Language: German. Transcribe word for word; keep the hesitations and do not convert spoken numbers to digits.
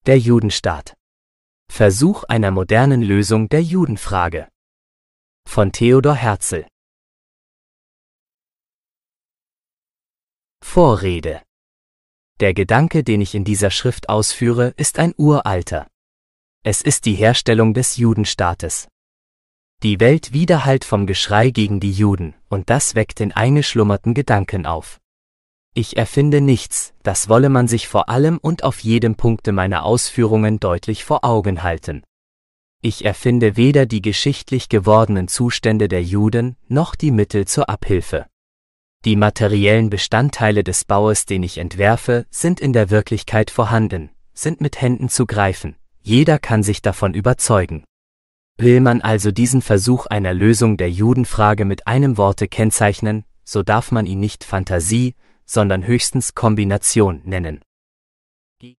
Der Judenstaat. Versuch einer modernen Lösung der Judenfrage. Von Theodor Herzl. Vorrede. Der Gedanke, den ich in dieser Schrift ausführe, ist ein uralter. Es ist die Herstellung des Judenstaates. Die Welt widerhallt vom Geschrei gegen die Juden, und das weckt den eingeschlummerten Gedanken auf. Ich erfinde nichts, das wolle man sich vor allem und auf jedem Punkte meiner Ausführungen deutlich vor Augen halten. Ich erfinde weder die geschichtlich gewordenen Zustände der Juden, noch die Mittel zur Abhilfe. Die materiellen Bestandteile des Baues, den ich entwerfe, sind in der Wirklichkeit vorhanden, sind mit Händen zu greifen, jeder kann sich davon überzeugen. Will man also diesen Versuch einer Lösung der Judenfrage mit einem Worte kennzeichnen, so darf man ihn nicht Fantasie, sondern höchstens Kombination nennen.